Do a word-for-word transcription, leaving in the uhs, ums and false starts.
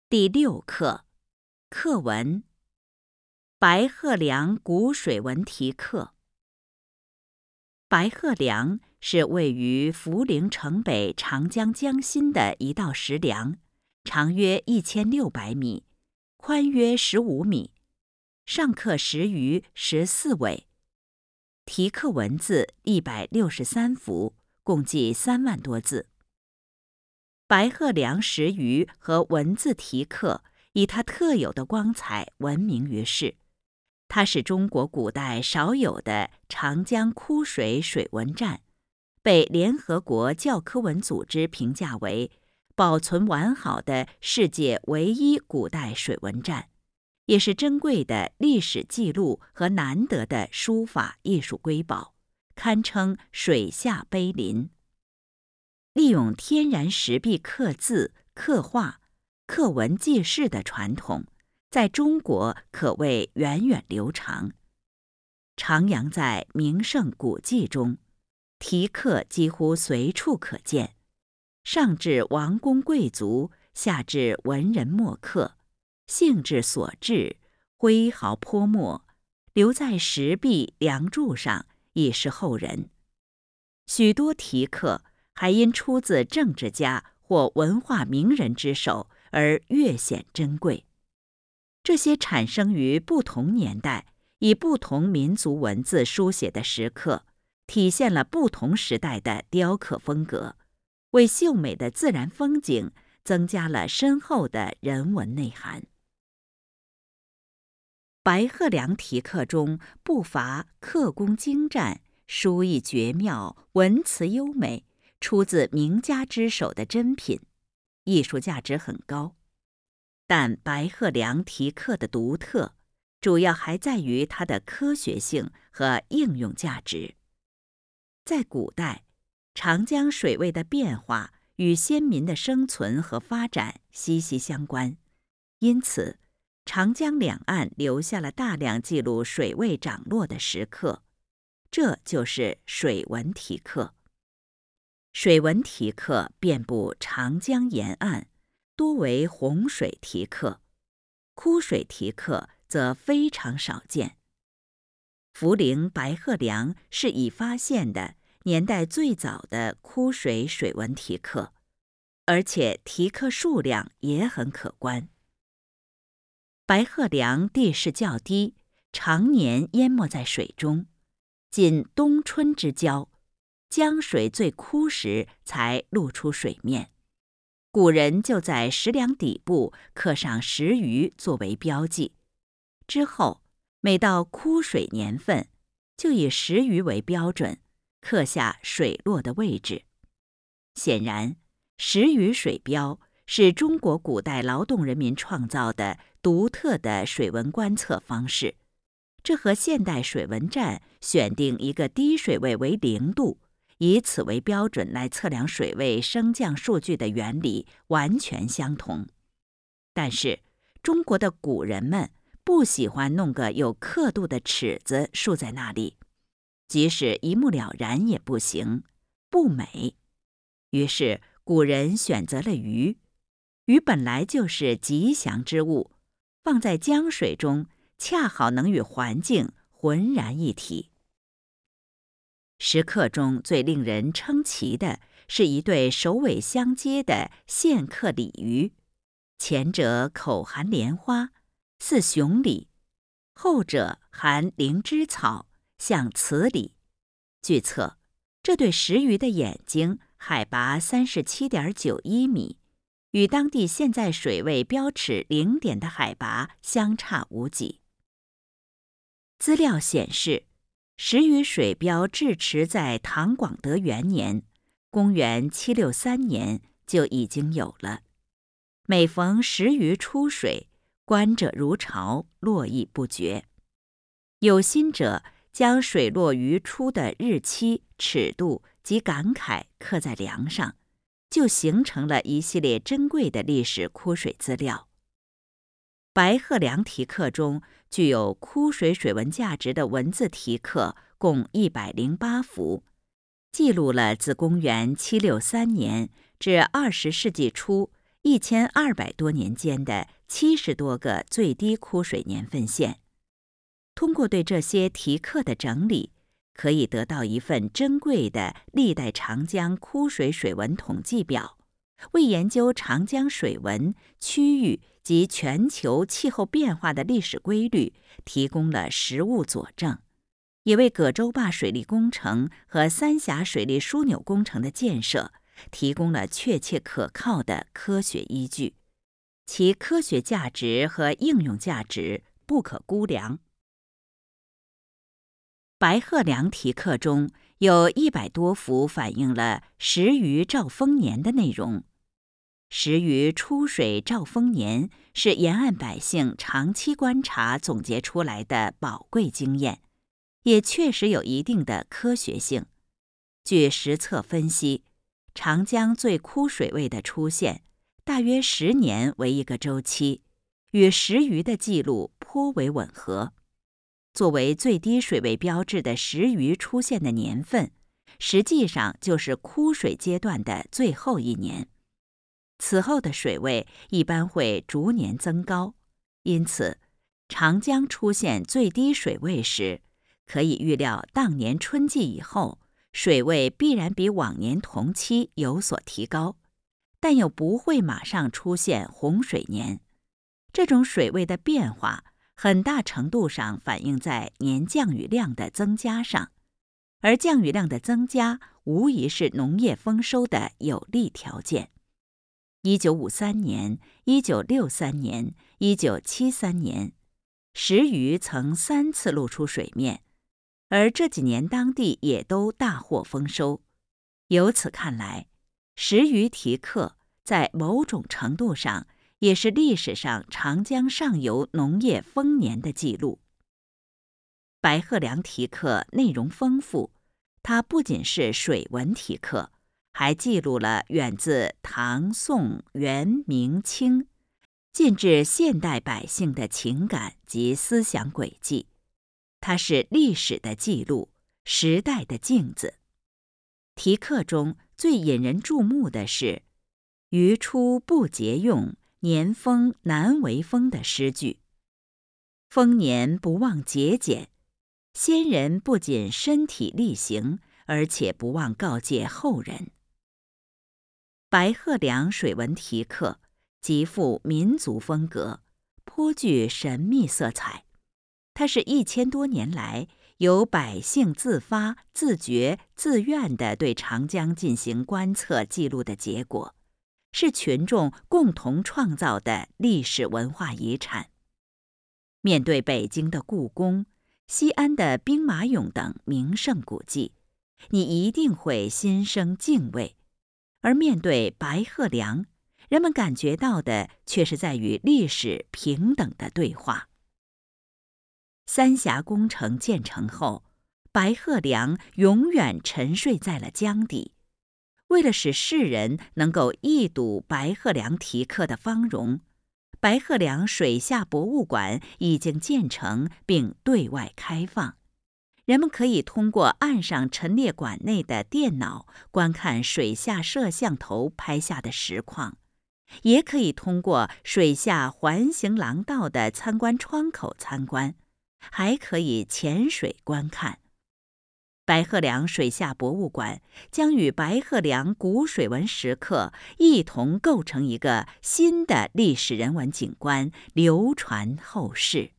第六课，课文：白鹤梁古水文题刻。白鹤梁是位于涪陵城北长江江心的一道石梁，长约一千六百米，宽约十五米，上刻石鱼十四尾，题刻文字一百六十三幅，共计三万多字。白鹤梁石鱼和文字题刻以它特有的光彩闻名于世，它是中国古代少有的长江枯水水文占，被联合国教科文组织评价为保存完好的世界唯一古代水文占，也是珍贵的历史记录和难得的书法艺术瑰宝，堪称水下碑林。利用天然石壁刻字、刻画、刻文记事的传统，在中国可谓源远流长，徜徉在名胜古迹中，题刻几乎随处可见，上至王公贵族，下至文人墨客，兴致所至，挥毫泼墨，留在石壁、梁柱上，以示后人。许多题刻还因出自政治家或文化名人之手而越显珍贵。这些产生于不同年代、以不同民族文字书写的石刻，体现了不同时代的雕刻风格，为秀美的自然风景增加了深厚的人文内涵。白鹤梁题刻中不乏刻工精湛、书意绝妙、文辞优美，出自名家之手的珍品，艺术价值很高。但白鹤梁题刻的独特，主要还在于它的科学性和应用价值。在古代，长江水位的变化与先民的生存和发展息息相关，因此，长江两岸留下了大量记录水位涨落的石刻，这就是水文题刻。水文题刻遍布长江沿岸，多为洪水题刻，枯水题刻则非常少见。涪陵白鹤梁是已发现的年代最早的枯水水文题刻，而且题刻数量也很可观。白鹤梁地势较低，常年淹没在水中，仅冬春之交，江水最枯时才露出水面。古人就在石梁底部刻上石鱼作为标记，之后每到枯水年份，就以石鱼为标准，刻下水落的位置。显然，石鱼水标是中国古代劳动人民创造的独特的水文观测方式，这和现代水文站选定一个低水位为零度，以此为标准来测量水位升降数据的原理完全相同。但是，中国的古人们不喜欢弄个有刻度的尺子竖在那里，即使一目了然也不行，不美。于是，古人选择了鱼。鱼本来就是吉祥之物，放在江水中，恰好能与环境浑然一体。石刻中最令人称奇的是一对首尾相接的线刻鲤鱼，前者口含莲花，似雄鲤；后者含灵芝草，像雌鲤。据测，这对石鱼的眼睛海拔三十七点九一米，与当地现在水位标尺零点的海拔相差无几。资料显示，石鱼水标制持在唐广德元年，公元七六三年就已经有了。每逢石鱼出水，观者如潮，络绎不绝。有心者将水落鱼出的日期、尺度及感慨刻在梁上，就形成了一系列珍贵的历史枯水资料。白鹤梁题刻中具有枯水水文价值的文字题刻共一百零八幅，记录了自公元七六三年至二十世纪初一千二百多年间的七十多个最低枯水年份线。通过对这些题刻的整理，可以得到一份珍贵的历代长江枯水水文统计表，为研究长江水文、区域及全球气候变化的历史规律提供了实物佐证，也为葛洲坝水利工程和三峡水利枢纽工程的建设提供了确切可靠的科学依据，其科学价值和应用价值不可估量。白鹤梁题刻中有一百多幅反映了时余兆丰年的内容。时余出水兆丰年是沿岸百姓长期观察总结出来的宝贵经验，也确实有一定的科学性。据实测分析，长江最枯水位的出现大约十年为一个周期，与时余的记录颇为吻合。作为最低水位标志的时余出现的年份，实际上就是枯水阶段的最后一年。此后的水位一般会逐年增高，因此，长江出现最低水位时，可以预料当年春季以后，水位必然比往年同期有所提高，但又不会马上出现洪水年。这种水位的变化很大程度上反映在年降雨量的增加上，而降雨量的增加无疑是农业丰收的有利条件。一九五三年、一九六三年、一九七三年，时余曾三次露出水面，而这几年当地也都大获丰收。由此看来，时余题刻在某种程度上也是历史上长江上游农业丰年的记录。白鹤梁题刻内容丰富，它不仅是水文题刻，还记录了远自唐、宋、元、明、清，进至现代百姓的情感及思想轨迹。它是历史的记录，时代的镜子。题刻中最引人注目的是“余出不节用，年丰难为丰”的诗句。丰年不忘节俭，先人不仅身体力行，而且不忘告诫后人。白鹤梁水文题刻极富民族风格，颇具神秘色彩。它是一千多年来由百姓自发、自觉、自愿地对长江进行观测记录的结果，是群众共同创造的历史文化遗产。面对北京的故宫、西安的兵马俑等名胜古迹，你一定会心生敬畏；而面对白鹤梁，人们感觉到的却是在与历史平等的对话。三峡工程建成后，白鹤梁永远沉睡在了江底。为了使世人能够一睹白鹤梁题刻的芳容，白鹤梁水下博物馆已经建成并对外开放。人们可以通过岸上陈列馆内的电脑观看水下摄像头拍下的实况，也可以通过水下环形廊道的参观窗口参观，还可以潜水观看。白鹤梁水下博物馆将与白鹤梁古水文石刻一同构成一个新的历史人文景观，流传后世。